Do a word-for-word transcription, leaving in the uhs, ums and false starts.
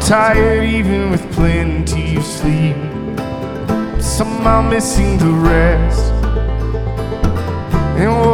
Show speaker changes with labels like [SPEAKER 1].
[SPEAKER 1] tired even with plenty of sleep. Somehow missing the rest. And